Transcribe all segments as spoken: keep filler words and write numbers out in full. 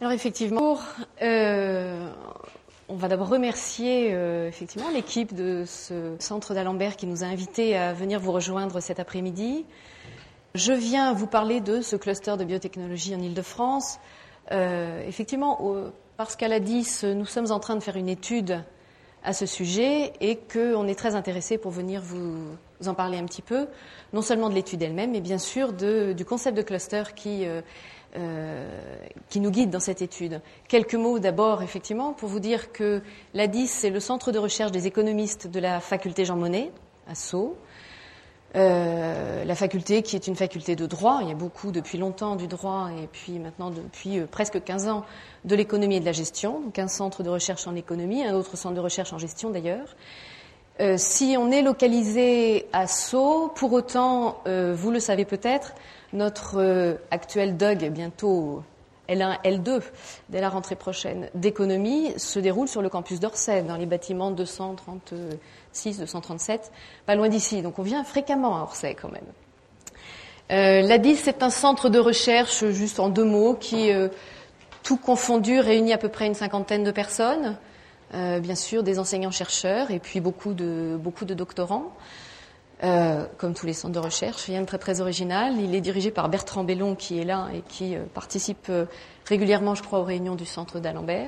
Alors effectivement, euh, on va d'abord remercier euh, effectivement l'équipe de ce centre d'Alembert qui nous a invités à venir vous rejoindre cet après-midi. Je viens vous parler de ce cluster de biotechnologie en Île-de-France. Euh, effectivement, au, parce qu'à l'A D I S, nous sommes en train de faire une étude à ce sujet et qu'on est très intéressé pour venir vous, vous en parler un petit peu, non seulement de l'étude elle-même, mais bien sûr de, du concept de cluster qui, euh, euh, qui nous guide dans cette étude. Quelques mots d'abord, effectivement, pour vous dire que l'A D I S, c'est le centre de recherche des économistes de la faculté Jean Monnet, à Sceaux. Euh, la faculté qui est une faculté de droit, il y a beaucoup depuis longtemps du droit et puis maintenant depuis euh, presque quinze ans de l'économie et de la gestion, donc un centre de recherche en économie, un autre centre de recherche en gestion d'ailleurs. Euh, si on est localisé à Sceaux, pour autant, euh, vous le savez peut-être, notre euh, actuel D U G, bientôt L un, L deux, dès la rentrée prochaine, d'économie, se déroule sur le campus d'Orsay, dans les bâtiments deux cent trente-six, deux cent trente-sept, pas loin d'ici. Donc on vient fréquemment à Orsay quand même. Euh, L'A D I S, c'est un centre de recherche, juste en deux mots, qui, euh, tout confondu, réunit à peu près une cinquantaine de personnes, euh, bien sûr des enseignants-chercheurs et puis beaucoup de, beaucoup de doctorants. Euh, comme tous les centres de recherche, rien de très très original. Il est dirigé par Bertrand Bellon qui est là et qui euh, participe euh, régulièrement, je crois, aux réunions du centre d'Alembert.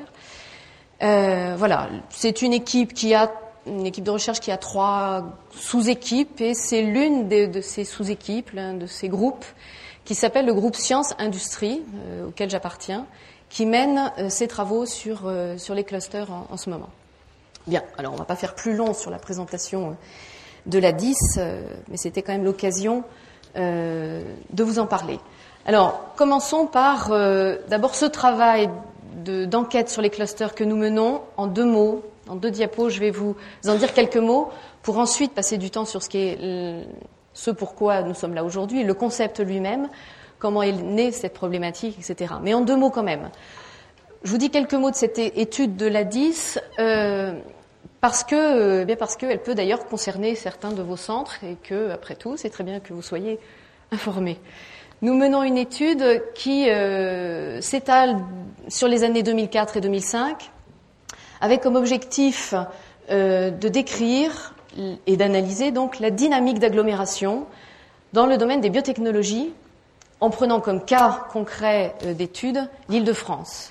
Euh, voilà, c'est une équipe qui a une équipe de recherche qui a trois sous-équipes et c'est l'une de, de ces sous-équipes, l'un de ces groupes qui s'appelle le groupe Sciences-Industrie, euh, auquel j'appartiens, qui mène euh, ses travaux sur euh, sur les clusters en, en ce moment. Bien, alors on va pas faire plus long sur la présentation. Euh, de l'A D I S, euh, mais c'était quand même l'occasion euh, de vous en parler. Alors, commençons par euh, d'abord ce travail de, d'enquête sur les clusters que nous menons en deux mots, en deux diapos. Je vais vous en dire quelques mots pour ensuite passer du temps sur ce qui est le, ce pourquoi nous sommes là aujourd'hui, le concept lui-même, comment est née cette problématique, et cetera. Mais en deux mots quand même. Je vous dis quelques mots de cette étude de l'A D I S. Euh, Parce que, eh bien parce qu'elle peut d'ailleurs concerner certains de vos centres et que, après tout, c'est très bien que vous soyez informés. Nous menons une étude qui euh, s'étale sur les années deux mille quatre et deux mille cinq, avec comme objectif euh, de décrire et d'analyser donc la dynamique d'agglomération dans le domaine des biotechnologies, en prenant comme cas concret euh, d'étude l'Île-de-France.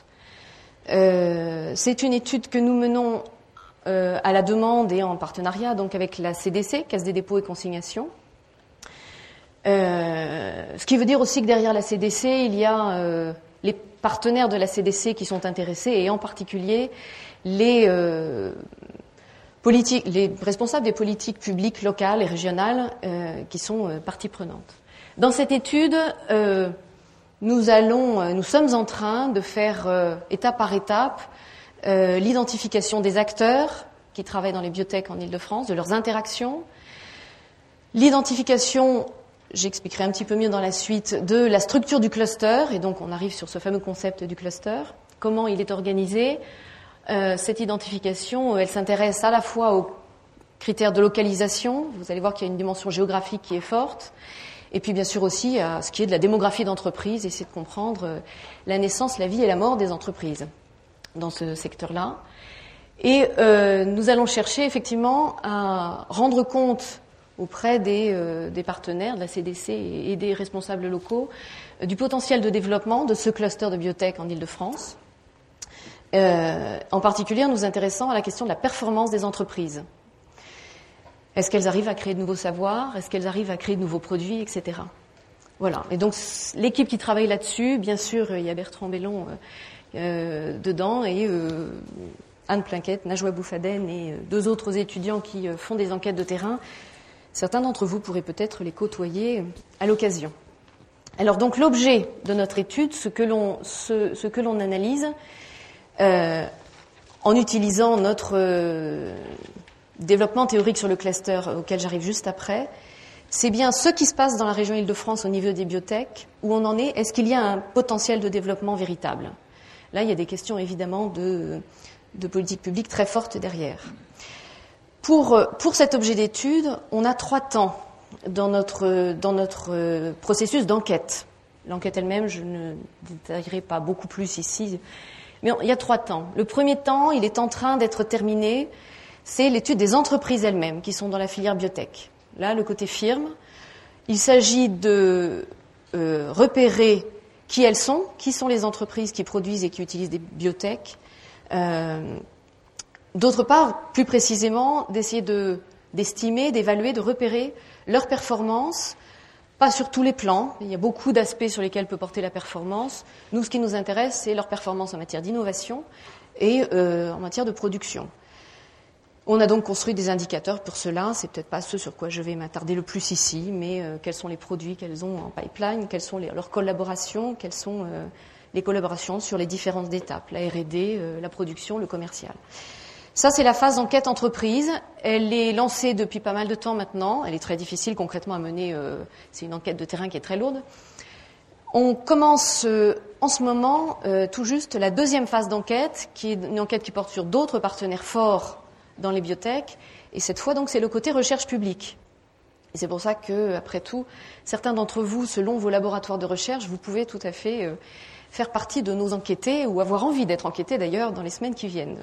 Euh, c'est une étude que nous menons Euh, à la demande et en partenariat donc avec la C D C, Caisse des dépôts et consignations. Euh, ce qui veut dire aussi que derrière la C D C, il y a euh, les partenaires de la C D C qui sont intéressés et en particulier les, euh, politiques, les responsables des politiques publiques locales et régionales euh, qui sont euh, partie prenante. Dans cette étude, euh, nous allons, euh, nous sommes en train de faire euh, étape par étape Euh, l'identification des acteurs qui travaillent dans les biotech en Île-de-France, de leurs interactions, l'identification, j'expliquerai un petit peu mieux dans la suite, de la structure du cluster, et donc on arrive sur ce fameux concept du cluster, comment il est organisé. Euh, cette identification, elle s'intéresse à la fois aux critères de localisation, vous allez voir qu'il y a une dimension géographique qui est forte, et puis bien sûr aussi à ce qui est de la démographie d'entreprise, essayer de comprendre la naissance, la vie et la mort des entreprises dans ce secteur-là. Et euh, nous allons chercher effectivement à rendre compte auprès des, euh, des partenaires de la C D C et, et des responsables locaux euh, du potentiel de développement de ce cluster de biotech en Île-de-France. Euh, en particulier en nous intéressant à la question de la performance des entreprises. Est-ce qu'elles arrivent à créer de nouveaux savoirs? Est-ce qu'elles arrivent à créer de nouveaux produits, et cetera. Voilà. Et donc l'équipe qui travaille là-dessus, bien sûr, il y a Bertrand Bellon euh, Euh, dedans et euh, Anne Plinquette, Najwa Boufaden et euh, deux autres étudiants qui euh, font des enquêtes de terrain. Certains d'entre vous pourraient peut-être les côtoyer euh, à l'occasion. Alors donc l'objet de notre étude, ce que l'on, ce, ce que l'on analyse euh, en utilisant notre euh, développement théorique sur le cluster auquel j'arrive juste après, c'est bien ce qui se passe dans la région Île-de-France au niveau des biotech, où on en est. Est-ce qu'il y a un potentiel de développement véritable ? Là, il y a des questions évidemment de, de politique publique très fortes derrière. Pour, pour cet objet d'étude, on a trois temps dans notre, dans notre processus d'enquête. L'enquête elle-même, je ne détaillerai pas beaucoup plus ici. Mais il y a trois temps. Le premier temps, il est en train d'être terminé, c'est l'étude des entreprises elles-mêmes qui sont dans la filière biotech. Là, le côté firme, il s'agit de euh, repérer qui elles sont, qui sont les entreprises qui produisent et qui utilisent des biotech. Euh, d'autre part, plus précisément, d'essayer de, d'estimer, d'évaluer, de repérer leur performance, pas sur tous les plans. Il y a beaucoup d'aspects sur lesquels peut porter la performance. Nous, ce qui nous intéresse, c'est leur performance en matière d'innovation et euh, en matière de production. On a donc construit des indicateurs pour cela. C'est peut-être pas ce sur quoi je vais m'attarder le plus ici, mais euh, quels sont les produits qu'elles ont en pipeline, quelles sont les, leurs collaborations, quelles sont euh, les collaborations sur les différentes étapes, la R et D, euh, la production, le commercial. Ça, c'est la phase d'enquête entreprise. Elle est lancée depuis pas mal de temps maintenant. Elle est très difficile concrètement à mener. Euh, c'est une enquête de terrain qui est très lourde. On commence euh, en ce moment euh, tout juste la deuxième phase d'enquête, qui est une enquête qui porte sur d'autres partenaires forts dans les biotech. Et cette fois, donc, c'est le côté recherche publique. Et c'est pour ça que, après tout, certains d'entre vous, selon vos laboratoires de recherche, vous pouvez tout à fait euh, faire partie de nos enquêtés ou avoir envie d'être enquêtés d'ailleurs dans les semaines qui viennent.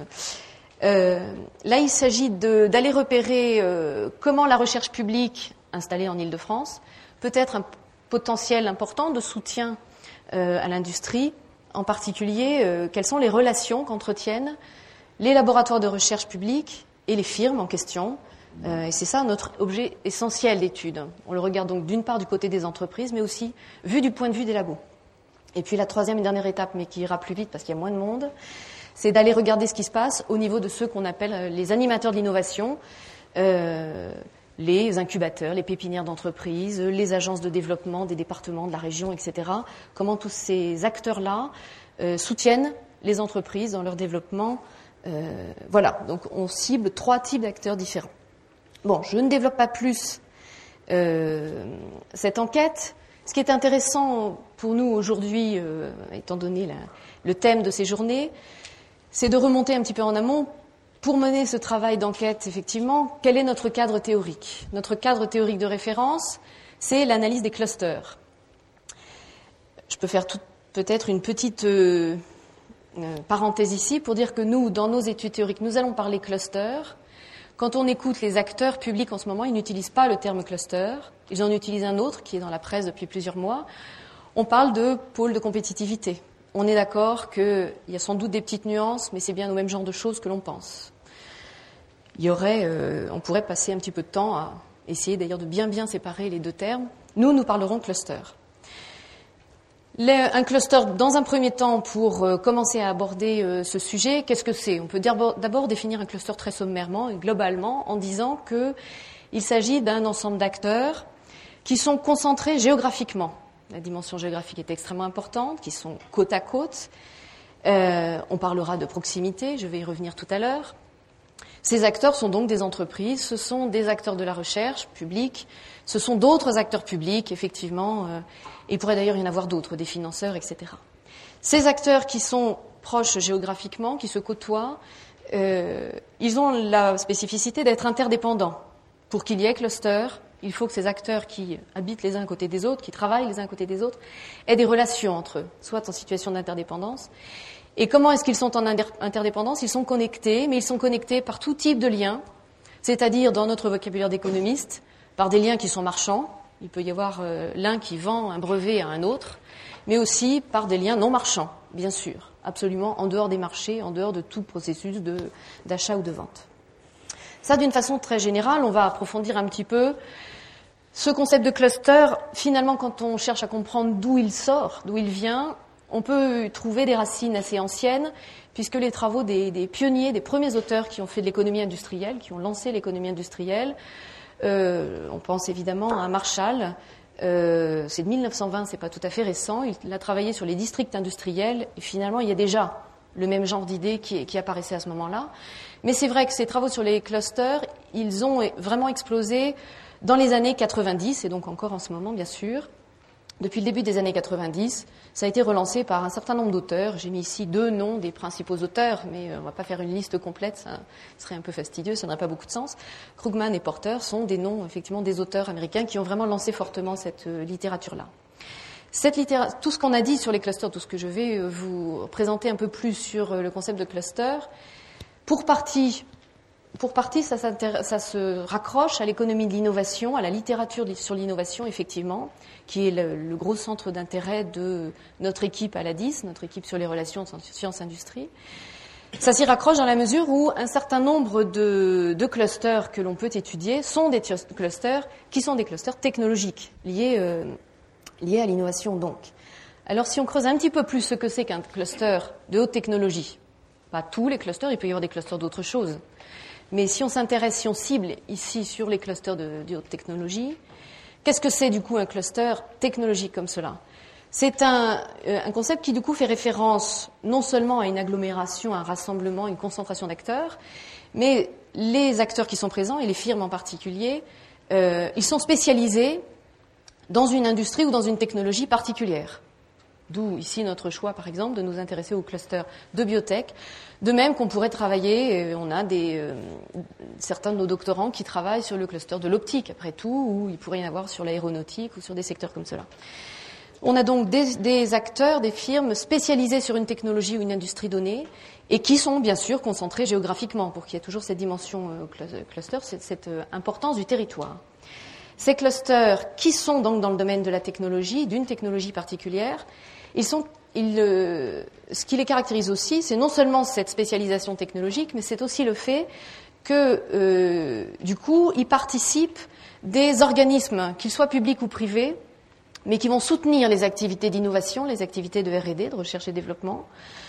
Euh, là, il s'agit de, d'aller repérer euh, comment la recherche publique installée en Île-de-France peut être un potentiel important de soutien euh, à l'industrie, en particulier euh, quelles sont les relations qu'entretiennent les laboratoires de recherche publique et les firmes en question. Euh, et c'est ça notre objet essentiel d'étude. On le regarde donc d'une part du côté des entreprises, mais aussi vu du point de vue des labos. Et puis la troisième et dernière étape, mais qui ira plus vite parce qu'il y a moins de monde, c'est d'aller regarder ce qui se passe au niveau de ceux qu'on appelle les animateurs de l'innovation, euh, les incubateurs, les pépinières d'entreprises, les agences de développement des départements, de la région, et cetera. Comment tous ces acteurs-là euh, soutiennent les entreprises dans leur développement. Euh, voilà, donc on cible trois types d'acteurs différents. Bon, je ne développe pas plus euh, cette enquête. Ce qui est intéressant pour nous aujourd'hui, euh, étant donné la, le thème de ces journées, c'est de remonter un petit peu en amont pour mener ce travail d'enquête, effectivement. Quel est notre cadre théorique ? Notre cadre théorique de référence, c'est l'analyse des clusters. Je peux faire tout, peut-être une petite euh, euh, parenthèse ici pour dire que nous, dans nos études théoriques, nous allons parler clusters. Quand on écoute les acteurs publics en ce moment, ils n'utilisent pas le terme cluster. Ils en utilisent un autre qui est dans la presse depuis plusieurs mois. On parle de pôle de compétitivité. On est d'accord qu'il y a sans doute des petites nuances, mais c'est bien au même genre de choses que l'on pense. Il y aurait, euh, on pourrait passer un petit peu de temps à essayer d'ailleurs de bien bien séparer les deux termes. Nous, nous parlerons cluster. Les, un cluster, dans un premier temps, pour euh, commencer à aborder euh, ce sujet, qu'est-ce que c'est ? On peut d'abord, d'abord définir un cluster très sommairement et globalement en disant qu'il s'agit d'un ensemble d'acteurs qui sont concentrés géographiquement. La dimension géographique est extrêmement importante, qui sont côte à côte. Euh, on parlera de proximité, je vais y revenir tout à l'heure. Ces acteurs sont donc des entreprises, ce sont des acteurs de la recherche publique, ce sont d'autres acteurs publics, effectivement, euh, et il pourrait d'ailleurs y en avoir d'autres, des financeurs, et cetera. Ces acteurs qui sont proches géographiquement, qui se côtoient, euh, ils ont la spécificité d'être interdépendants. Pour qu'il y ait cluster, il faut que ces acteurs qui habitent les uns à côté des autres, qui travaillent les uns à côté des autres, aient des relations entre eux, soit en situation d'interdépendance. Et comment est-ce qu'ils sont en interdépendance ? Ils sont connectés, mais ils sont connectés par tout type de liens, c'est-à-dire, dans notre vocabulaire d'économiste, par des liens qui sont marchands. Il peut y avoir euh, l'un qui vend un brevet à un autre, mais aussi par des liens non marchands, bien sûr, absolument en dehors des marchés, en dehors de tout processus de, d'achat ou de vente. Ça, d'une façon très générale, on va approfondir un petit peu ce concept de cluster. Finalement, quand on cherche à comprendre d'où il sort, d'où il vient, on peut trouver des racines assez anciennes, puisque les travaux des, des pionniers, des premiers auteurs qui ont fait de l'économie industrielle, qui ont lancé l'économie industrielle, euh, on pense évidemment à Marshall, euh, c'est de mille neuf cent vingt, c'est pas tout à fait récent, il a travaillé sur les districts industriels, et finalement, il y a déjà le même genre d'idées qui, qui apparaissait à ce moment-là. Mais c'est vrai que ces travaux sur les clusters, ils ont vraiment explosé dans les années quatre-vingt-dix, et donc encore en ce moment, bien sûr. Depuis le début des années quatre-vingt-dix, ça a été relancé par un certain nombre d'auteurs. J'ai mis ici deux noms des principaux auteurs, mais on ne va pas faire une liste complète, ça serait un peu fastidieux, ça n'aurait pas beaucoup de sens. Krugman et Porter sont des noms, effectivement, des auteurs américains qui ont vraiment lancé fortement cette littérature-là. Cette littéra- tout ce qu'on a dit sur les clusters, tout ce que je vais vous présenter un peu plus sur le concept de cluster, pour partie, pour partie ça, ça se raccroche à l'économie de l'innovation, à la littérature sur l'innovation, effectivement, qui est le, le gros centre d'intérêt de notre équipe à l'A D I S, notre équipe sur les relations sciences-industrie. Ça s'y raccroche dans la mesure où un certain nombre de, de clusters que l'on peut étudier sont des clusters qui sont des clusters technologiques, liés, euh, liés à l'innovation donc. Alors si on creuse un petit peu plus ce que c'est qu'un cluster de haute technologie, pas tous les clusters, il peut y avoir des clusters d'autres choses, mais si on s'intéresse, si on cible ici sur les clusters de, de haute technologie, qu'est-ce que c'est du coup un cluster technologique comme cela ? C'est un, euh, un concept qui, du coup, fait référence non seulement à une agglomération, à un rassemblement, une concentration d'acteurs, mais les acteurs qui sont présents, et les firmes en particulier, euh, ils sont spécialisés dans une industrie ou dans une technologie particulière. D'où, ici, notre choix, par exemple, de nous intéresser au cluster de biotech. De même qu'on pourrait travailler, on a des, euh, certains de nos doctorants qui travaillent sur le cluster de l'optique, après tout, ou il pourrait y en avoir sur l'aéronautique ou sur des secteurs comme cela. On a donc des, des acteurs, des firmes spécialisées sur une technologie ou une industrie donnée et qui sont bien sûr concentrés géographiquement pour qu'il y ait toujours cette dimension euh, cluster, cette, cette euh, importance du territoire. Ces clusters qui sont donc dans le domaine de la technologie, d'une technologie particulière, ils sont, ils, euh, ce qui les caractérise aussi, c'est non seulement cette spécialisation technologique, mais c'est aussi le fait que, euh, du coup, ils participent des organismes, qu'ils soient publics ou privés, mais qui vont soutenir les activités d'innovation, les activités de R et D, de recherche et développement,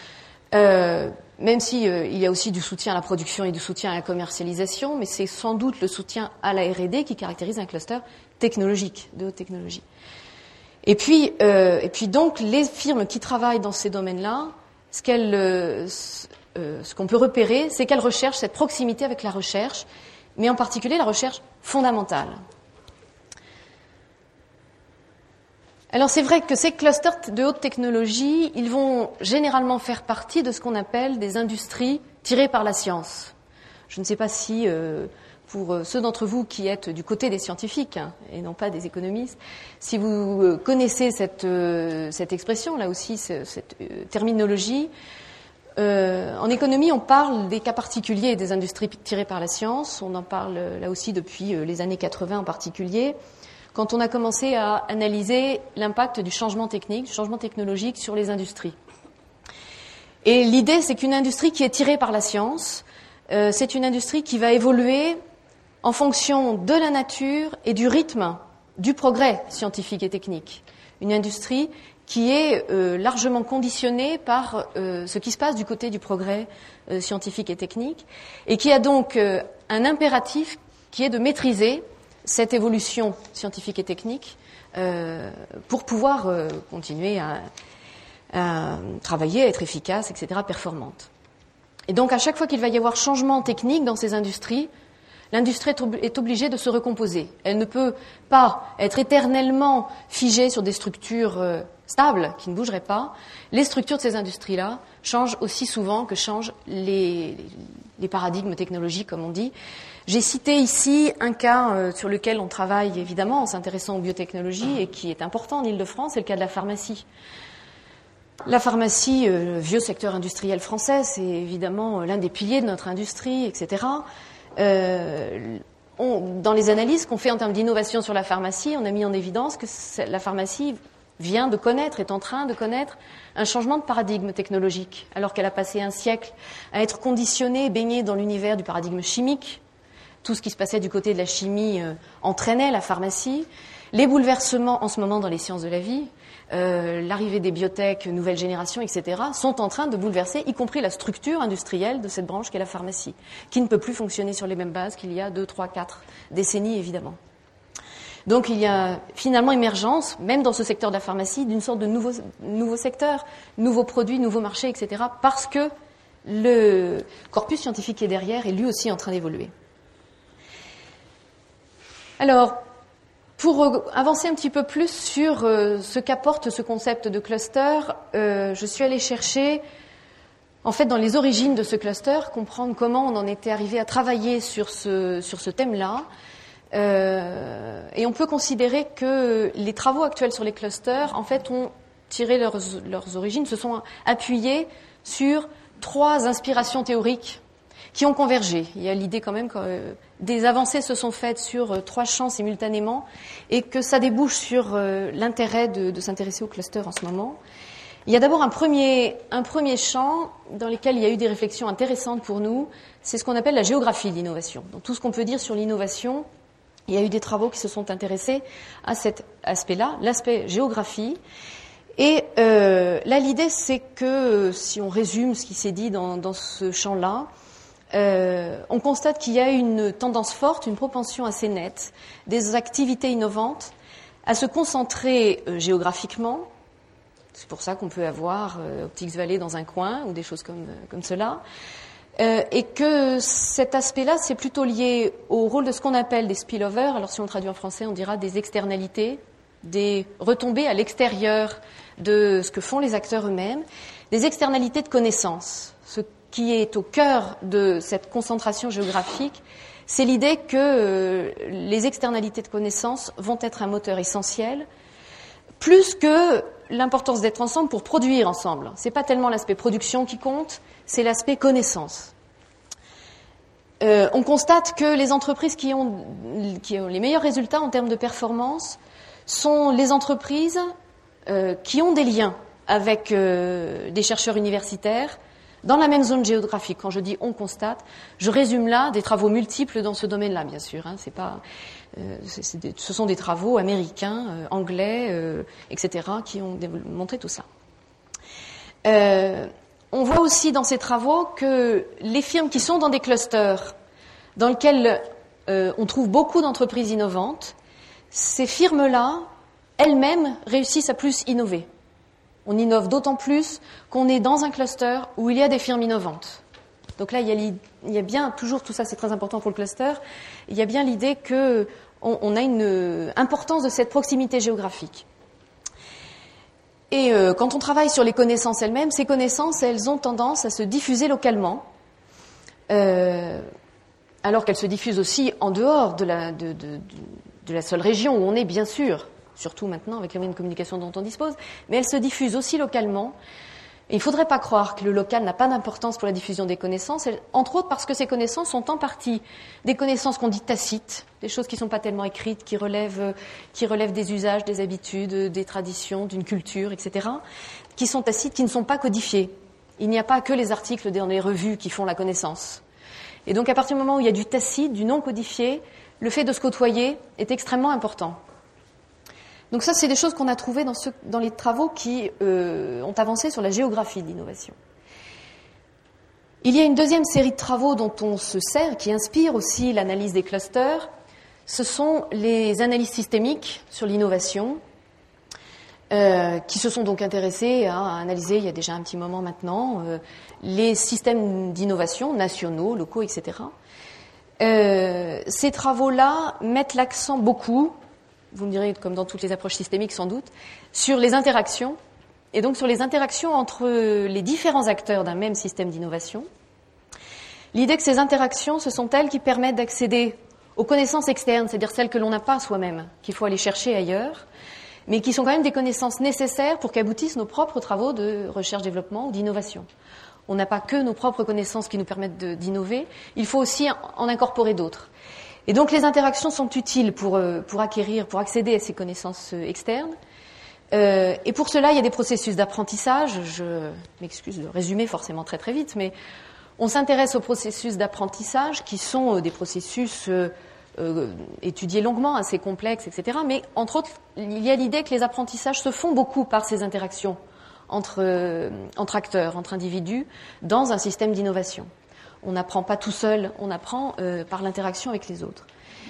euh, même si euh, il y a aussi du soutien à la production et du soutien à la commercialisation, mais c'est sans doute le soutien à la R et D qui caractérise un cluster technologique, de haute technologie. Et puis, euh, et puis donc, les firmes qui travaillent dans ces domaines-là, ce qu'elles, euh, ce qu'on peut repérer, c'est qu'elles recherchent cette proximité avec la recherche, mais en particulier la recherche fondamentale. Alors c'est vrai que ces clusters de haute technologie, ils vont généralement faire partie de ce qu'on appelle des industries tirées par la science. Je ne sais pas si, euh, pour ceux d'entre vous qui êtes du côté des scientifiques hein, et non pas des économistes, si vous connaissez cette, euh, cette expression, là aussi, cette euh, terminologie, euh, en économie, on parle des cas particuliers des industries tirées par la science. On en parle là aussi depuis les années quatre-vingts en particulier, quand on a commencé à analyser l'impact du changement technique, du changement technologique sur les industries. Et l'idée, c'est qu'une industrie qui est tirée par la science, euh, c'est une industrie qui va évoluer en fonction de la nature et du rythme du progrès scientifique et technique. Une industrie qui est euh, largement conditionnée par euh, ce qui se passe du côté du progrès euh, scientifique et technique, et qui a donc euh, un impératif qui est de maîtriser cette évolution scientifique et technique euh, pour pouvoir euh, continuer à, à travailler, à être efficace, et cetera, performante. Et donc, à chaque fois qu'il va y avoir changement technique dans ces industries, l'industrie est, ob- est obligée de se recomposer. Elle ne peut pas être éternellement figée sur des structures euh, stables, qui ne bougeraient pas. Les structures de ces industries-là changent aussi souvent que changent les, les paradigmes technologiques, comme on dit. J'ai cité ici un cas euh, sur lequel on travaille évidemment en s'intéressant aux biotechnologies et qui est important en Île-de-France, c'est le cas de la pharmacie. La pharmacie, euh, vieux secteur industriel français, c'est évidemment l'un des piliers de notre industrie, et cetera. Euh, on, dans les analyses qu'on fait en termes d'innovation sur la pharmacie, on a mis en évidence que la pharmacie vient de connaître, est en train de connaître un changement de paradigme technologique, alors qu'elle a passé un siècle à être conditionnée, baignée dans l'univers du paradigme chimique. Tout ce qui se passait du côté de la chimie euh, entraînait la pharmacie. Les bouleversements en ce moment dans les sciences de la vie, euh, l'arrivée des biotech, nouvelle génération, et cetera, sont en train de bouleverser, y compris la structure industrielle de cette branche qu'est la pharmacie, qui ne peut plus fonctionner sur les mêmes bases qu'il y a deux, trois, quatre décennies, évidemment. Donc il y a finalement émergence, même dans ce secteur de la pharmacie, d'une sorte de nouveau, nouveau secteur, nouveaux produits, nouveaux marchés, et cetera, parce que le corpus scientifique qui est derrière est lui aussi en train d'évoluer. Alors, pour avancer un petit peu plus sur euh, ce qu'apporte ce concept de cluster, euh, je suis allée chercher, en fait, dans les origines de ce cluster, comprendre comment on en était arrivé à travailler sur ce, sur ce thème-là. Euh, et on peut considérer que les travaux actuels sur les clusters, en fait, ont tiré leurs, leurs origines, se sont appuyés sur trois inspirations théoriques qui ont convergé. Il y a l'idée quand même que euh, des avancées se sont faites sur euh, trois champs simultanément et que ça débouche sur euh, l'intérêt de, de s'intéresser aux clusters en ce moment. Il y a d'abord un premier, un premier champ dans lequel il y a eu des réflexions intéressantes pour nous, c'est ce qu'on appelle la géographie de l'innovation. Donc tout ce qu'on peut dire sur l'innovation, il y a eu des travaux qui se sont intéressés à cet aspect-là, l'aspect géographie. Et euh, là, l'idée, c'est que, si on résume ce qui s'est dit dans, dans ce champ-là, euh, on constate qu'il y a une tendance forte, une propension assez nette des activités innovantes à se concentrer euh, géographiquement. C'est pour ça qu'on peut avoir euh, Optics Valley dans un coin ou des choses comme, comme cela. Euh, et que cet aspect-là, c'est plutôt lié au rôle de ce qu'on appelle des spillovers. Alors si on traduit en français, on dira des externalités, des retombées à l'extérieur de ce que font les acteurs eux-mêmes, des externalités de connaissances. Ce qui est au cœur de cette concentration géographique, c'est l'idée que euh, les externalités de connaissances vont être un moteur essentiel, plus que l'importance d'être ensemble pour produire ensemble. C'est pas tellement l'aspect production qui compte, c'est l'aspect connaissance. Euh, on constate que les entreprises qui ont, qui ont les meilleurs résultats en termes de performance sont les entreprises euh, qui ont des liens avec euh, des chercheurs universitaires dans la même zone géographique. Quand je dis on constate, je résume là des travaux multiples dans ce domaine-là, bien sûr. Hein, c'est pas, euh, c'est, c'est des, ce sont des travaux américains, euh, anglais, euh, et cetera, qui ont montré tout ça. Euh, on voit aussi dans ces travaux que les firmes qui sont dans des clusters dans lesquels euh, on trouve beaucoup d'entreprises innovantes, ces firmes-là, elles-mêmes, réussissent à plus innover. On innove d'autant plus qu'on est dans un cluster où il y a des firmes innovantes. Donc là, il y a, il y a bien, toujours tout ça, c'est très important pour le cluster, il y a bien l'idée qu'on on a une importance de cette proximité géographique. Et euh, quand on travaille sur les connaissances elles-mêmes, ces connaissances, elles ont tendance à se diffuser localement, euh, alors qu'elles se diffusent aussi en dehors de la, de, de, de, de la seule région où on est, bien sûr, surtout maintenant avec les moyens de communication dont on dispose, mais elles se diffusent aussi localement. Et il ne faudrait pas croire que le local n'a pas d'importance pour la diffusion des connaissances, entre autres parce que ces connaissances sont en partie des connaissances qu'on dit tacites, des choses qui ne sont pas tellement écrites, qui relèvent, qui relèvent des usages, des habitudes, des traditions, d'une culture, et cetera, qui sont tacites, qui ne sont pas codifiées. Il n'y a pas que les articles dans les revues qui font la connaissance. Et donc à partir du moment où il y a du tacite, du non codifié, le fait de se côtoyer est extrêmement important. Donc ça, c'est des choses qu'on a trouvées dans, ce, dans les travaux qui euh, ont avancé sur la géographie de l'innovation. Il y a une deuxième série de travaux dont on se sert, qui inspire aussi l'analyse des clusters. Ce sont les analyses systémiques sur l'innovation, euh, qui se sont donc intéressés à analyser, il y a déjà un petit moment maintenant, euh, les systèmes d'innovation nationaux, locaux, et cetera. Euh, ces travaux-là mettent l'accent beaucoup, vous me direz, comme dans toutes les approches systémiques sans doute, sur les interactions, et donc sur les interactions entre les différents acteurs d'un même système d'innovation. L'idée que ces interactions, ce sont elles qui permettent d'accéder aux connaissances externes, c'est-à-dire celles que l'on n'a pas soi-même, qu'il faut aller chercher ailleurs, mais qui sont quand même des connaissances nécessaires pour qu'aboutissent nos propres travaux de recherche-développement ou d'innovation. On n'a pas que nos propres connaissances qui nous permettent de, d'innover, il faut aussi en incorporer d'autres. Et donc les interactions sont utiles pour, euh, pour acquérir, pour accéder à ces connaissances euh, externes. Euh, et pour cela, il y a des processus d'apprentissage. Je m'excuse de résumer forcément très très vite, mais on s'intéresse aux processus d'apprentissage qui sont euh, des processus euh, euh, étudiés longuement, assez complexes, et cetera. Mais entre autres, il y a l'idée que les apprentissages se font beaucoup par ces interactions entre, euh, entre acteurs, entre individus, dans un système d'innovation. On n'apprend pas tout seul, on apprend euh, par l'interaction avec les autres.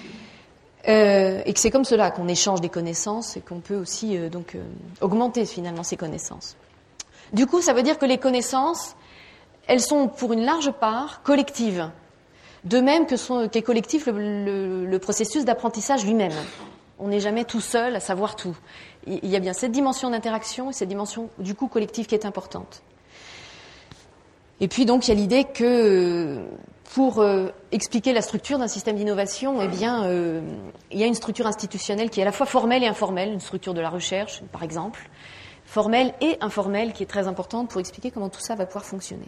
Euh, et que c'est comme cela qu'on échange des connaissances et qu'on peut aussi euh, donc euh, augmenter finalement ces connaissances. Du coup, ça veut dire que les connaissances, elles sont pour une large part collectives. De même que sont, qu'est collectif le, le, le processus d'apprentissage lui-même. On n'est jamais tout seul à savoir tout. Il y a bien cette dimension d'interaction et cette dimension du coup collective qui est importante. Et puis donc il y a l'idée que pour euh, expliquer la structure d'un système d'innovation, eh bien, euh, il y a une structure institutionnelle qui est à la fois formelle et informelle, une structure de la recherche, par exemple, formelle et informelle, qui est très importante pour expliquer comment tout ça va pouvoir fonctionner.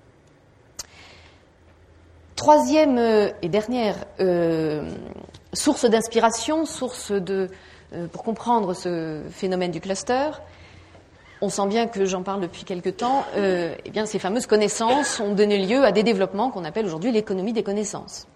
Troisième euh, et dernière euh, source d'inspiration, source de, euh, pour comprendre ce phénomène du cluster, on sent bien que j'en parle depuis quelque temps, euh, eh bien, ces fameuses connaissances ont donné lieu à des développements qu'on appelle aujourd'hui l'économie des connaissances.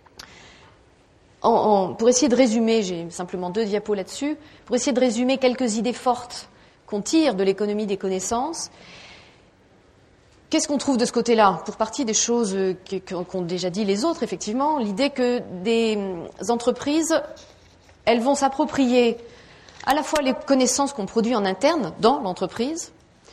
En, en, pour essayer de résumer, j'ai simplement deux diapos là-dessus, pour essayer de résumer quelques idées fortes qu'on tire de l'économie des connaissances, qu'est-ce qu'on trouve de ce côté-là? Pour partie des choses qu'ont déjà dit les autres, effectivement, l'idée que des entreprises, elles vont s'approprier à la fois les connaissances qu'on produit en interne dans l'entreprise,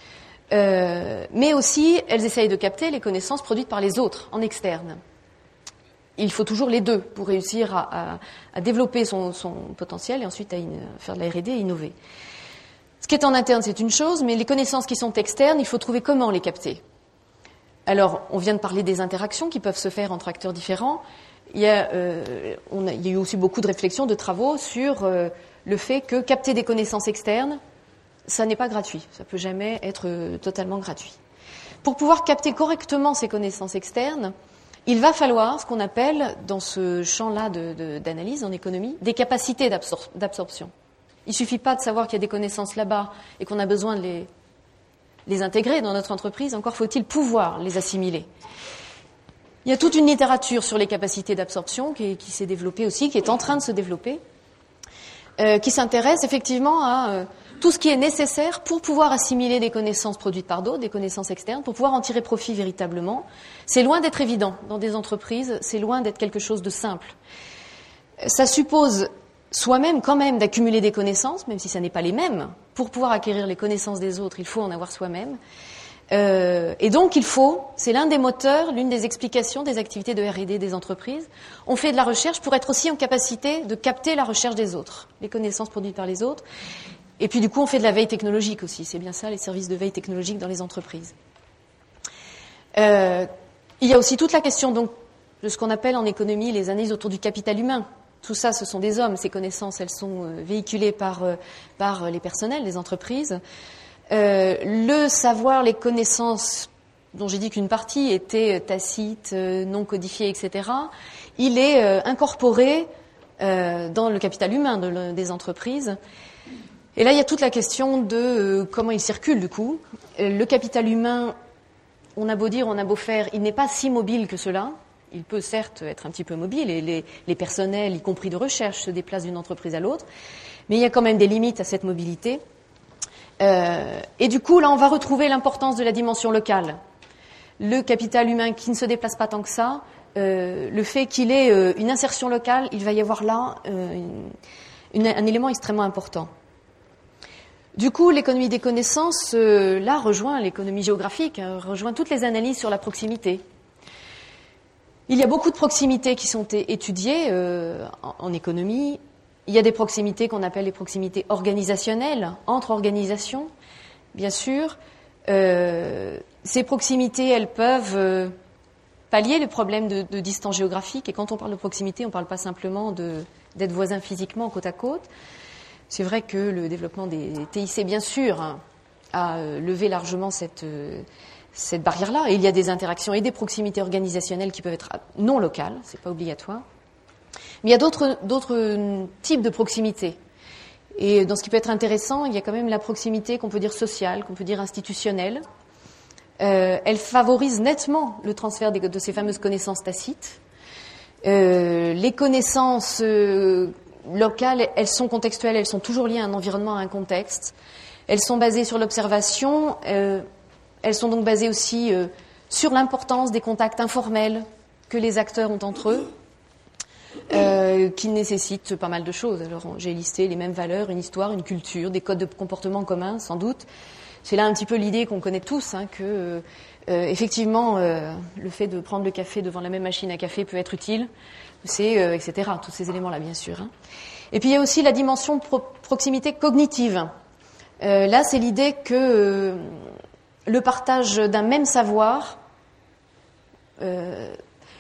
euh, mais aussi elles essayent de capter les connaissances produites par les autres en externe. Il faut toujours les deux pour réussir à, à, à développer son, son potentiel et ensuite à in, faire de la R et D et innover. Ce qui est en interne, c'est une chose, mais les connaissances qui sont externes, il faut trouver comment les capter. Alors, on vient de parler des interactions qui peuvent se faire entre acteurs différents. Il y a, euh, on a, il y a eu aussi beaucoup de réflexions, de travaux sur euh, le fait que capter des connaissances externes, ça n'est pas gratuit. Ça ne peut jamais être euh, totalement gratuit. Pour pouvoir capter correctement ces connaissances externes, il va falloir ce qu'on appelle, dans ce champ-là de, de, d'analyse en économie, des capacités d'absor- d'absorption. Il ne suffit pas de savoir qu'il y a des connaissances là-bas et qu'on a besoin de les, les intégrer dans notre entreprise, encore faut-il pouvoir les assimiler. Il y a toute une littérature sur les capacités d'absorption qui, qui s'est développée aussi, qui est en train de se développer, euh, qui s'intéresse effectivement à euh, tout ce qui est nécessaire pour pouvoir assimiler des connaissances produites par d'autres, des connaissances externes, pour pouvoir en tirer profit véritablement. C'est loin d'être évident dans des entreprises, c'est loin d'être quelque chose de simple. Ça suppose soi-même quand même d'accumuler des connaissances, même si ça n'est pas les mêmes. Pour pouvoir acquérir les connaissances des autres, il faut en avoir soi-même. Euh, et donc il faut, c'est l'un des moteurs, l'une des explications des activités de R et D des entreprises. On fait de la recherche pour être aussi en capacité de capter la recherche des autres, les connaissances produites par les autres. Et puis du coup on fait de la veille technologique aussi, c'est bien ça les services de veille technologique dans les entreprises. Euh, il y a aussi toute la question donc de ce qu'on appelle en économie les analyses autour du capital humain. Tout ça, ce sont des hommes. Ces connaissances, elles sont euh, véhiculées par, euh, par les personnels des entreprises. Euh, le savoir, les connaissances, dont j'ai dit qu'une partie était tacite, euh, non codifiée, et cetera, il est euh, incorporé euh, dans le capital humain de le, des entreprises. Et là, il y a toute la question de euh, comment il circule, du coup. Euh, le capital humain, on a beau dire, on a beau faire, il n'est pas si mobile que cela. Il peut certes être un petit peu mobile et les, les personnels, y compris de recherche, se déplacent d'une entreprise à l'autre, mais il y a quand même des limites à cette mobilité. Euh, et du coup, là, on va retrouver l'importance de la dimension locale. Le capital humain qui ne se déplace pas tant que ça, euh, le fait qu'il ait euh, une insertion locale, il va y avoir là euh, une, une, un élément extrêmement important. Du coup, l'économie des connaissances, euh, là, rejoint l'économie géographique, hein, rejoint toutes les analyses sur la proximité. Il y a beaucoup de proximités qui sont étudiées euh, en, en économie. Il y a des proximités qu'on appelle les proximités organisationnelles, entre organisations, bien sûr. Euh, ces proximités, elles peuvent euh, pallier les problèmes de, de distance géographique. Et quand on parle de proximité, on ne parle pas simplement de, d'être voisins physiquement côte à côte. C'est vrai que le développement des T I C, bien sûr, hein, a euh, levé largement cette... Euh, cette barrière-là. Et il y a des interactions et des proximités organisationnelles qui peuvent être non locales, c'est pas obligatoire. Mais il y a d'autres, d'autres types de proximités. Et dans ce qui peut être intéressant, il y a quand même la proximité qu'on peut dire sociale, qu'on peut dire institutionnelle. Euh, elle favorise nettement le transfert des, de ces fameuses connaissances tacites. Euh, les connaissances euh, locales, elles sont contextuelles, elles sont toujours liées à un environnement, à un contexte. Elles sont basées sur l'observation. Euh, Elles sont donc basées aussi euh, sur l'importance des contacts informels que les acteurs ont entre eux, euh, qui nécessitent pas mal de choses. Alors, j'ai listé les mêmes valeurs, une histoire, une culture, des codes de comportement communs, sans doute. C'est là un petit peu l'idée qu'on connaît tous, hein, que euh, euh, effectivement, euh, le fait de prendre le café devant la même machine à café peut être utile, c'est euh, et cetera. Tous ces éléments-là, bien sûr. Hein. Et puis il y a aussi la dimension pro- proximité cognitive. Euh, là, c'est l'idée que euh, le partage d'un même savoir euh,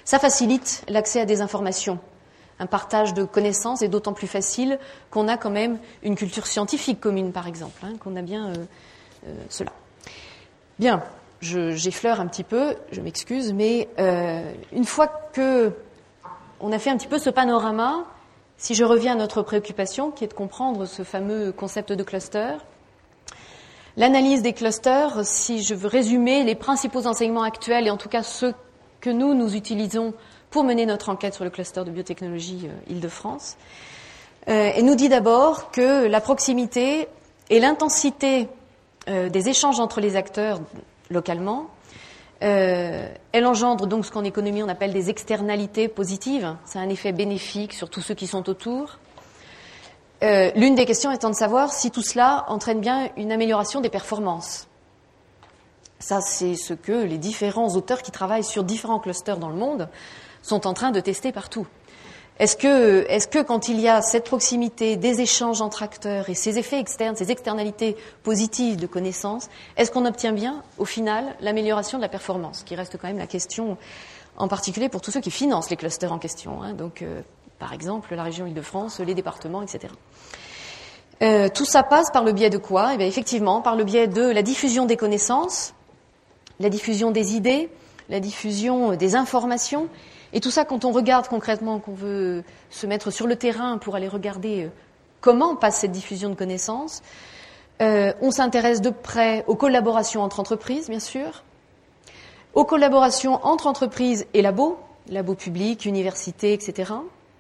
Ça facilite l'accès à des informations, un partage de connaissances est d'autant plus facile qu'on a quand même une culture scientifique commune, par exemple, hein, qu'on a bien euh, euh, cela. Bien, je, j'effleure un petit peu, je m'excuse, mais euh, une fois que on a fait un petit peu ce panorama, si je reviens à notre préoccupation, qui est de comprendre ce fameux concept de cluster, l'analyse des clusters, si je veux résumer les principaux enseignements actuels, et en tout cas ceux que nous, nous utilisons pour mener notre enquête sur le cluster de biotechnologie euh, Île-de-France, euh, et nous dit d'abord que la proximité et l'intensité euh, des échanges entre les acteurs localement, euh, elle engendre donc ce qu'en économie on appelle des externalités positives. C'est un effet bénéfique sur tous ceux qui sont autour. Euh, l'une des questions étant de savoir si tout cela entraîne bien une amélioration des performances. Ça, c'est ce que les différents auteurs qui travaillent sur différents clusters dans le monde sont en train de tester partout. Est-ce que, est-ce que quand il y a cette proximité des échanges entre acteurs et ces effets externes, ces externalités positives de connaissances, est-ce qu'on obtient bien, au final, l'amélioration de la performance, qui reste quand même la question, en particulier pour tous ceux qui financent les clusters en question, hein, donc euh, par exemple la région Île-de-France, les départements, et cetera. Euh, tout ça passe par le biais de quoi ? Eh bien, effectivement, par le biais de la diffusion des connaissances, la diffusion des idées, la diffusion des informations. Et tout ça, quand on regarde concrètement, qu'on veut se mettre sur le terrain pour aller regarder comment passe cette diffusion de connaissances, euh, on s'intéresse de près aux collaborations entre entreprises, bien sûr, aux collaborations entre entreprises et labos, labos publics, universités, et cetera.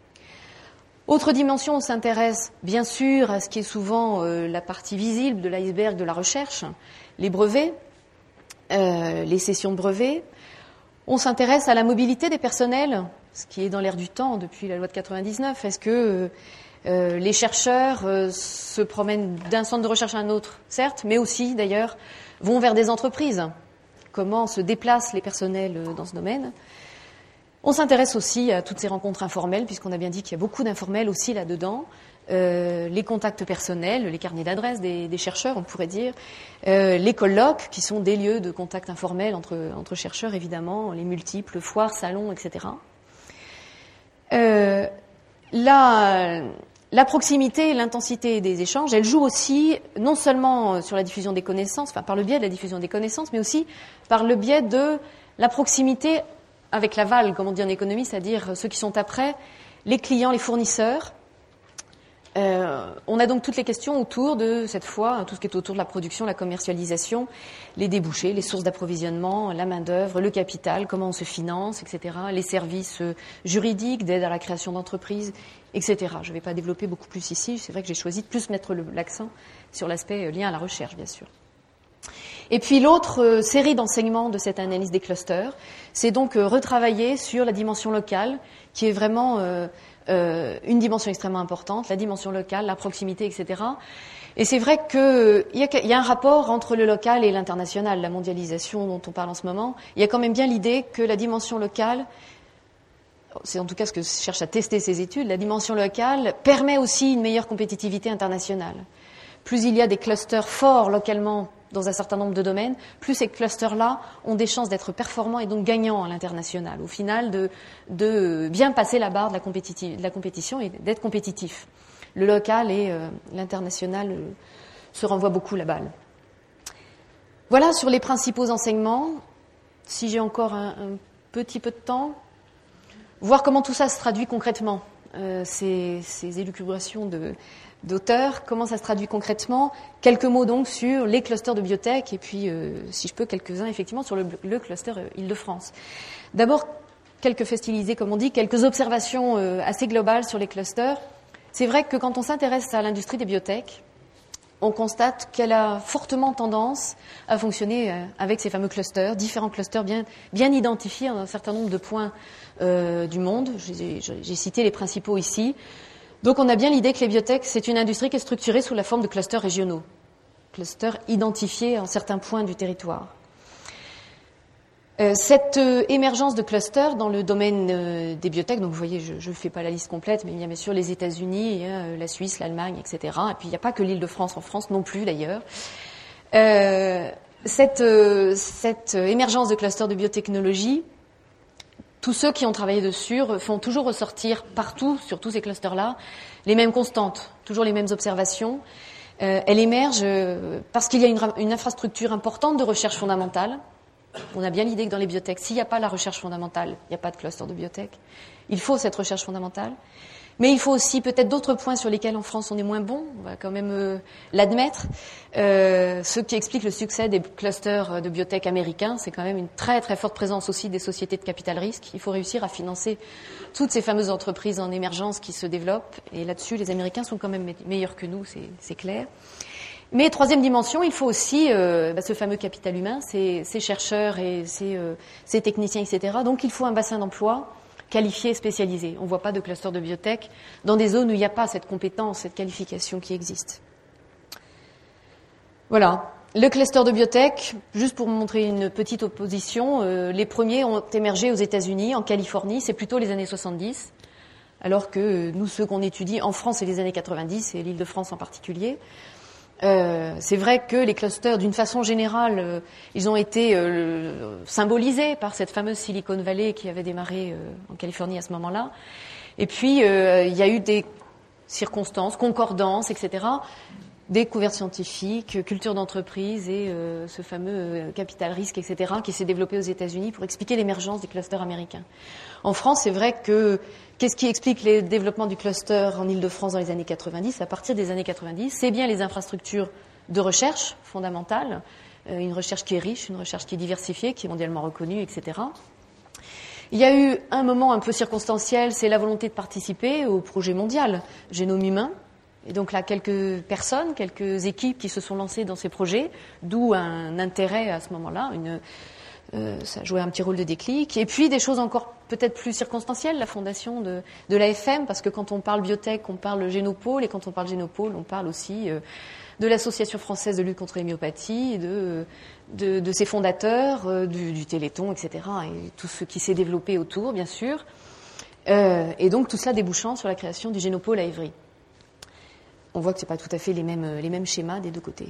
Autre dimension, on s'intéresse bien sûr à ce qui est souvent euh, la partie visible de l'iceberg de la recherche, les brevets, euh, les sessions de brevets. On s'intéresse à la mobilité des personnels, ce qui est dans l'air du temps depuis la loi de quatre-vingt-dix-neuf. Est-ce que euh, les chercheurs euh, se promènent d'un centre de recherche à un autre, certes, mais aussi d'ailleurs vont vers des entreprises. Comment se déplacent les personnels dans ce domaine ? On s'intéresse aussi à toutes ces rencontres informelles, puisqu'on a bien dit qu'il y a beaucoup d'informels aussi là-dedans. Euh, les contacts personnels, les carnets d'adresses des, des chercheurs, on pourrait dire, euh, les colloques, qui sont des lieux de contact informel entre, entre chercheurs, évidemment, les multiples foires, salons, et cetera. Euh, la, la proximité et l'intensité des échanges, elle joue aussi non seulement sur la diffusion des connaissances, enfin par le biais de la diffusion des connaissances, mais aussi par le biais de la proximité avec l'aval, comme on dit en économie, c'est-à-dire ceux qui sont après, les clients, les fournisseurs. Euh, on a donc toutes les questions autour de, cette fois, tout ce qui est autour de la production, la commercialisation, les débouchés, les sources d'approvisionnement, la main-d'œuvre, le capital, comment on se finance, et cetera, les services juridiques, d'aide à la création d'entreprises, et cetera. Je ne vais pas développer beaucoup plus ici. C'est vrai que j'ai choisi de plus mettre le, l'accent sur l'aspect lié à la recherche, bien sûr. Et puis l'autre euh, série d'enseignements de cette analyse des clusters, c'est donc euh, retravailler sur la dimension locale, qui est vraiment euh, euh, une dimension extrêmement importante, la dimension locale, la proximité, et cetera. Et c'est vrai qu'il y a, y a un rapport entre le local et l'international, la mondialisation dont on parle en ce moment. Il y a quand même bien l'idée que la dimension locale, c'est en tout cas ce que cherchent à tester ces études, la dimension locale permet aussi une meilleure compétitivité internationale. Plus il y a des clusters forts localement dans un certain nombre de domaines, plus ces clusters-là ont des chances d'être performants et donc gagnants à l'international. Au final, de, de bien passer la barre de la, compétitiv- de la compétition et d'être compétitif. Le local et euh, l'international euh, se renvoient beaucoup la balle. Voilà sur les principaux enseignements. Si j'ai encore un, un petit peu de temps, voir comment tout ça se traduit concrètement. Euh, ces, ces élucubrations de, d'auteurs, comment ça se traduit concrètement. Quelques mots donc sur les clusters de biotech et puis, euh, si je peux, quelques-uns effectivement sur le, le cluster euh, Île-de-France. D'abord, quelques faits stylisés, comme on dit, quelques observations euh, assez globales sur les clusters. C'est vrai que quand on s'intéresse à l'industrie des biotech, on constate qu'elle a fortement tendance à fonctionner euh, avec ces fameux clusters, différents clusters bien, bien identifiés dans un certain nombre de points euh, du monde. J'ai, j'ai cité les principaux ici. Donc on a bien l'idée que les biotech, c'est une industrie qui est structurée sous la forme de clusters régionaux, clusters identifiés en certains points du territoire. Euh, cette euh, émergence de clusters dans le domaine euh, des biotech, donc vous voyez, je ne fais pas la liste complète, mais il y a bien sûr les États-Unis, euh, la Suisse, l'Allemagne, et cetera. Et puis il n'y a pas que l'Île-de-France en France non plus d'ailleurs. Euh, cette, euh, cette émergence de clusters de biotechnologie tous ceux qui ont travaillé dessus font toujours ressortir partout, sur tous ces clusters-là, les mêmes constantes, toujours les mêmes observations. Euh, elle émerge euh, parce qu'il y a une, une infrastructure importante de recherche fondamentale. On a bien l'idée que dans les biotech, s'il n'y a pas la recherche fondamentale, il n'y a pas de cluster de biotech. Il faut cette recherche fondamentale. Mais il faut aussi peut-être d'autres points sur lesquels en France on est moins bon, on va quand même euh, l'admettre. Euh, ce qui explique le succès des clusters de biotech américains, c'est quand même une très très forte présence aussi des sociétés de capital risque. Il faut réussir à financer toutes ces fameuses entreprises en émergence qui se développent. Et là-dessus, les Américains sont quand même meilleurs que nous, c'est, c'est clair. Mais troisième dimension, il faut aussi euh, bah, ce fameux capital humain, ces, ces chercheurs et ces, euh, ces techniciens, et cetera. Donc il faut un bassin d'emploi qualifié, spécialisé. On ne voit pas de cluster de biotech dans des zones où il n'y a pas cette compétence, cette qualification qui existe. Voilà. Le cluster de biotech, juste pour vous montrer une petite opposition, euh, les premiers ont émergé aux États-Unis, en Californie, c'est plutôt les années soixante-dix, alors que euh, nous, ceux qu'on étudie en France, c'est les années quatre-vingt-dix, et l'Île-de-France en particulier. Euh, c'est vrai que les clusters, d'une façon générale, euh, ils ont été euh, symbolisés par cette fameuse Silicon Valley qui avait démarré euh, en Californie à ce moment-là. Et puis, euh, il y a eu des circonstances, concordances, et cetera, découvertes scientifiques, culture d'entreprise et euh, ce fameux euh, capital risque, et cetera, qui s'est développé aux États-Unis pour expliquer l'émergence des clusters américains. En France, c'est vrai que qu'est-ce qui explique le développement du cluster en Île-de-France dans les années quatre-vingt-dix? À partir des années quatre-vingt-dix, c'est bien les infrastructures de recherche fondamentales, euh, une recherche qui est riche, une recherche qui est diversifiée, qui est mondialement reconnue, et cetera. Il y a eu un moment un peu circonstanciel, c'est la volonté de participer au projet mondial Génome humain. Et donc là, quelques personnes, quelques équipes qui se sont lancées dans ces projets, d'où un intérêt à ce moment-là, une, euh, ça jouait un petit rôle de déclic. Et puis des choses encore peut-être plus circonstancielles, la fondation de, de l'A F M, parce que quand on parle biotech, on parle Génopôle, et quand on parle Génopôle, on parle aussi euh, de l'Association française de lutte contre les myopathies, de, de, de ses fondateurs, euh, du, du Téléthon, et cetera, et tout ce qui s'est développé autour, bien sûr. Euh, et donc tout cela débouchant sur la création du Génopôle à Évry. On voit que ce n'est pas tout à fait les mêmes, les mêmes schémas des deux côtés.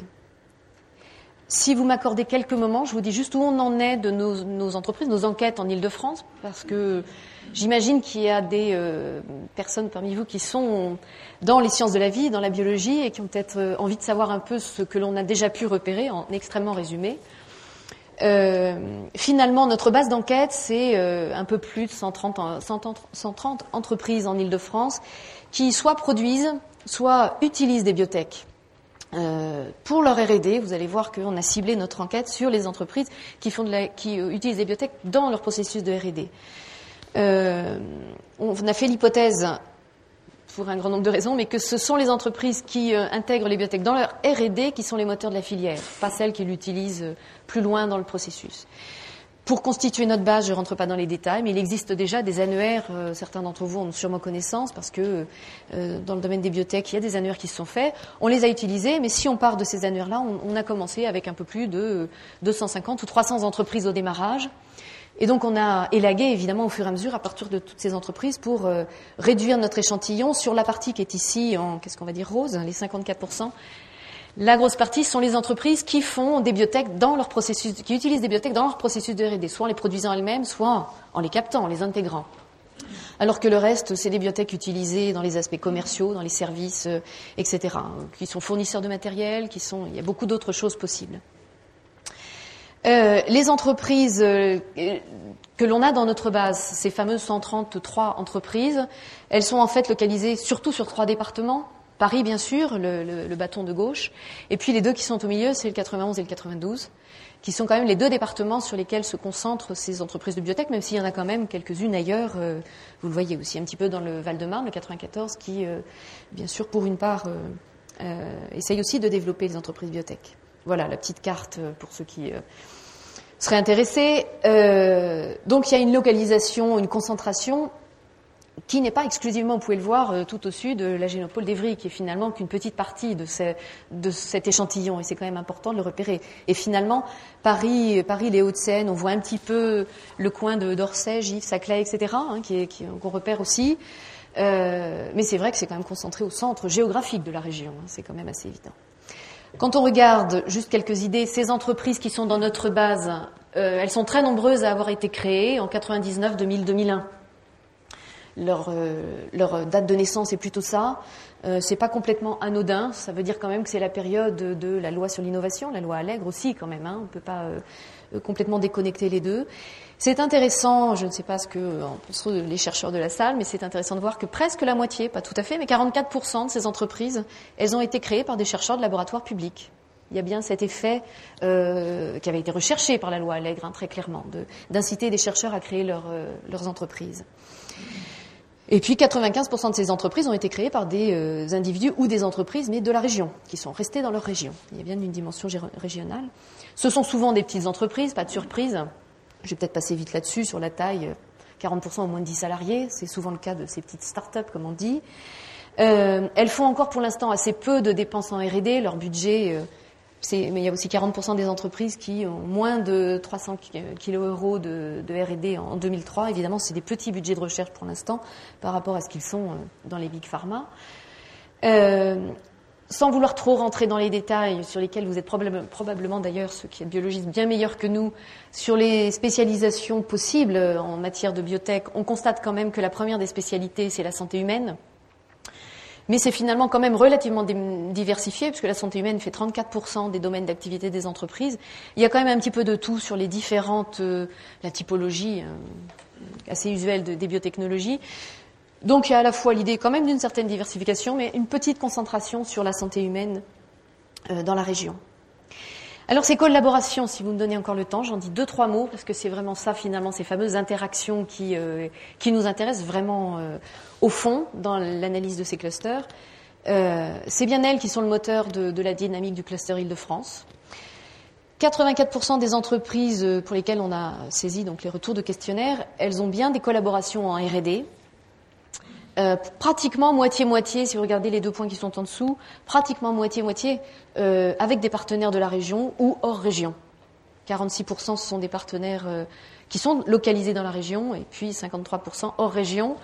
Si vous m'accordez quelques moments, je vous dis juste où on en est de nos, nos entreprises, nos enquêtes en Île-de-France, parce que j'imagine qu'il y a des euh, personnes parmi vous qui sont dans les sciences de la vie, dans la biologie, et qui ont peut-être euh, envie de savoir un peu ce que l'on a déjà pu repérer, en extrêmement résumé. Euh, finalement, notre base d'enquête, c'est euh, un peu plus de cent trente, cent trente entreprises en Île-de-France qui soit produisent, soit utilisent des biotech. Euh, pour leur R et D, vous allez voir qu'on a ciblé notre enquête sur les entreprises qui, font de la, qui euh, utilisent des biotech dans leur processus de R et D. Euh, on a fait l'hypothèse, pour un grand nombre de raisons, mais que ce sont les entreprises qui euh, intègrent les biotech dans leur R et D qui sont les moteurs de la filière, pas celles qui l'utilisent euh, plus loin dans le processus. Pour constituer notre base, je ne rentre pas dans les détails, mais il existe déjà des annuaires, euh, certains d'entre vous en ont sûrement connaissance, parce que euh, dans le domaine des biotech, il y a des annuaires qui se sont faits. On les a utilisés, mais si on part de ces annuaires-là, on, on a commencé avec un peu plus de deux cent cinquante ou trois cents entreprises au démarrage. Et donc on a élagué, évidemment, au fur et à mesure, à partir de toutes ces entreprises, pour euh, réduire notre échantillon sur la partie qui est ici en, qu'est-ce qu'on va dire, rose, les cinquante-quatre pour cent. La grosse partie sont les entreprises qui font des biotech dans leur processus, qui utilisent des biotech dans leur processus de R et D, soit en les produisant elles-mêmes, soit en les captant, en les intégrant. Alors que le reste, c'est des biotech utilisées dans les aspects commerciaux, dans les services, euh, et cetera, qui sont fournisseurs de matériel, qui sont, il y a beaucoup d'autres choses possibles. Euh, les entreprises euh, que l'on a dans notre base, ces fameuses cent trente-trois entreprises, elles sont en fait localisées surtout sur trois départements. Paris, bien sûr, le, le, le bâton de gauche, et puis les deux qui sont au milieu, c'est le quatre-vingt-onze et le quatre-vingt-douze, qui sont quand même les deux départements sur lesquels se concentrent ces entreprises de biotech, même s'il y en a quand même quelques-unes ailleurs, euh, vous le voyez aussi un petit peu dans le Val-de-Marne, le quatre-vingt-quatorze, qui, euh, bien sûr, pour une part, euh, euh, essaye aussi de développer les entreprises biotech. Voilà la petite carte pour ceux qui euh, seraient intéressés. Euh, donc il y a une localisation, une concentration qui n'est pas exclusivement, vous pouvez le voir, euh, tout au sud de la Génopôle d'Évry, qui est finalement qu'une petite partie de, ce, de cet échantillon, et c'est quand même important de le repérer. Et finalement, Paris, Paris, les Hauts-de-Seine, on voit un petit peu le coin de d'Orsay, Gif, Saclay, et cetera, hein, qui est, qui, qu'on repère aussi. Euh, mais c'est vrai que c'est quand même concentré au centre géographique de la région, hein, c'est quand même assez évident. Quand on regarde, juste quelques idées, ces entreprises qui sont dans notre base Euh, elles sont très nombreuses à avoir été créées en quatre-vingt-dix-neuf, deux mille, deux mille un. Leur, euh, leur date de naissance est plutôt ça. Euh, c'est pas complètement anodin. Ça veut dire quand même que c'est la période de la loi sur l'innovation, la loi Allègre aussi quand même. Hein. On peut pas euh, complètement déconnecter les deux. C'est intéressant, je ne sais pas ce que en pensent les chercheurs de la salle, mais c'est intéressant de voir que presque la moitié, pas tout à fait, mais quarante-quatre pour cent de ces entreprises, elles ont été créées par des chercheurs de laboratoires publics. Il y a bien cet effet euh, qui avait été recherché par la loi Allègre, hein, très clairement, de, d'inciter des chercheurs à créer leur, euh, leurs entreprises. Et puis quatre-vingt-quinze pour cent de ces entreprises ont été créées par des euh, individus ou des entreprises, mais de la région, qui sont restés dans leur région. Il y a bien une dimension gé- régionale. Ce sont souvent des petites entreprises, pas de surprise. Je vais peut-être passer vite là-dessus, sur la taille, quarante pour cent au moins de dix salariés. C'est souvent le cas de ces petites start-up, comme on dit. Euh, elles font encore pour l'instant assez peu de dépenses en R et D. Leur budget, euh, c'est, mais il y a aussi quarante pour cent des entreprises qui ont moins de trois cents kilos de, de R et D en deux mille trois. Évidemment, c'est des petits budgets de recherche pour l'instant par rapport à ce qu'ils sont dans les big pharma. Euh, sans vouloir trop rentrer dans les détails sur lesquels vous êtes probable, probablement d'ailleurs, ceux qui êtes biologistes, bien meilleurs que nous, sur les spécialisations possibles en matière de biotech, on constate quand même que la première des spécialités, c'est la santé humaine. Mais c'est finalement quand même relativement diversifié, puisque la santé humaine fait trente-quatre pour cent des domaines d'activité des entreprises. Il y a quand même un petit peu de tout sur les différentes, euh, la typologie euh, assez usuelle de, des biotechnologies. Donc il y a à la fois l'idée quand même d'une certaine diversification, mais une petite concentration sur la santé humaine euh, dans la région. Alors ces collaborations, si vous me donnez encore le temps, j'en dis deux, trois mots, parce que c'est vraiment ça finalement, ces fameuses interactions qui, euh, qui nous intéressent vraiment euh, au fond dans l'analyse de ces clusters. Euh, c'est bien elles qui sont le moteur de, de la dynamique du cluster Île-de-France. quatre-vingt-quatre pour cent des entreprises pour lesquelles on a saisi donc les retours de questionnaires, elles ont bien des collaborations en R et D. Euh, pratiquement moitié-moitié, si vous regardez les deux points qui sont en dessous, pratiquement moitié-moitié euh, avec des partenaires de la région ou hors région. quarante-six pour cent ce sont des partenaires euh, qui sont localisés dans la région et puis cinquante-trois pour cent hors région.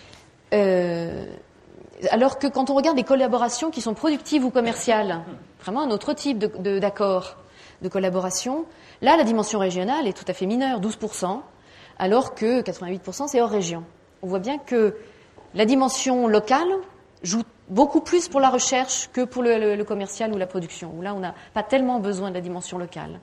Euh, alors que quand on regarde les collaborations qui sont productives ou commerciales, vraiment un autre type de, de, d'accord de collaboration, là la dimension régionale est tout à fait mineure, douze pour cent, alors que quatre-vingt-huit pour cent c'est hors région. On voit bien que la dimension locale joue beaucoup plus pour la recherche que pour le, le, le commercial ou la production, où là on n'a pas tellement besoin de la dimension locale.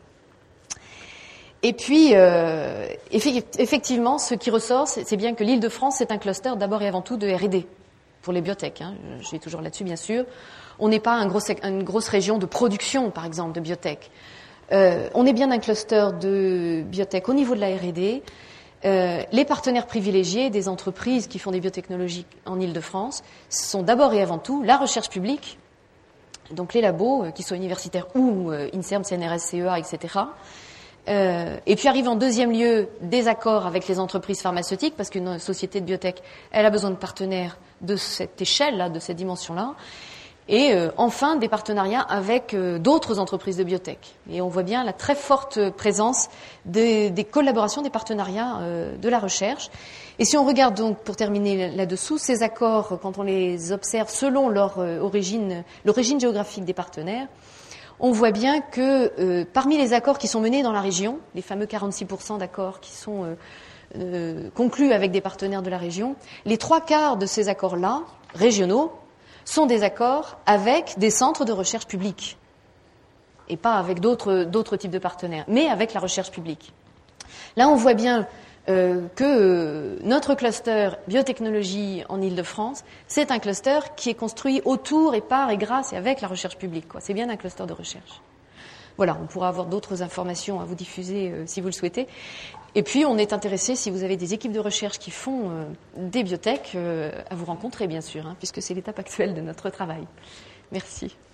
Et puis, euh, effectivement, ce qui ressort, c'est, c'est bien que l'Île-de-France, c'est un cluster d'abord et avant tout de R et D, pour les biotech. Hein, je suis toujours là-dessus, bien sûr. On n'est pas un gros, une grosse région de production, par exemple, de biotech. Euh, on est bien un cluster de biotech au niveau de la R et D. Euh, les partenaires privilégiés des entreprises qui font des biotechnologies en Île-de-France sont d'abord et avant tout la recherche publique, donc les labos, euh, qu'ils soient universitaires ou euh, INSERM, C N R S, C E A, et cetera. Euh, et puis arrive en deuxième lieu des accords avec les entreprises pharmaceutiques, parce qu'une société de biotech, elle a besoin de partenaires de cette échelle-là, de cette dimension-là. Et euh, enfin, des partenariats avec euh, d'autres entreprises de biotech. Et on voit bien la très forte présence des, des collaborations, des partenariats euh, de la recherche. Et si on regarde donc, pour terminer là-dessous, ces accords, quand on les observe selon leur euh, origine, l'origine géographique des partenaires, on voit bien que euh, parmi les accords qui sont menés dans la région, les fameux quarante-six pour cent d'accords qui sont euh, euh, conclus avec des partenaires de la région, les trois quarts de ces accords-là, régionaux, sont des accords avec des centres de recherche publics et pas avec d'autres, d'autres types de partenaires, mais avec la recherche publique. Là, on voit bien euh, que euh, notre cluster biotechnologie en Île-de-France, c'est un cluster qui est construit autour et par et grâce et avec la recherche publique, quoi. C'est bien un cluster de recherche. Voilà, on pourra avoir d'autres informations à vous diffuser euh, si vous le souhaitez. Et puis, on est intéressé, si vous avez des équipes de recherche qui font euh, des biotech, euh, à vous rencontrer, bien sûr, hein, puisque c'est l'étape actuelle de notre travail. Merci.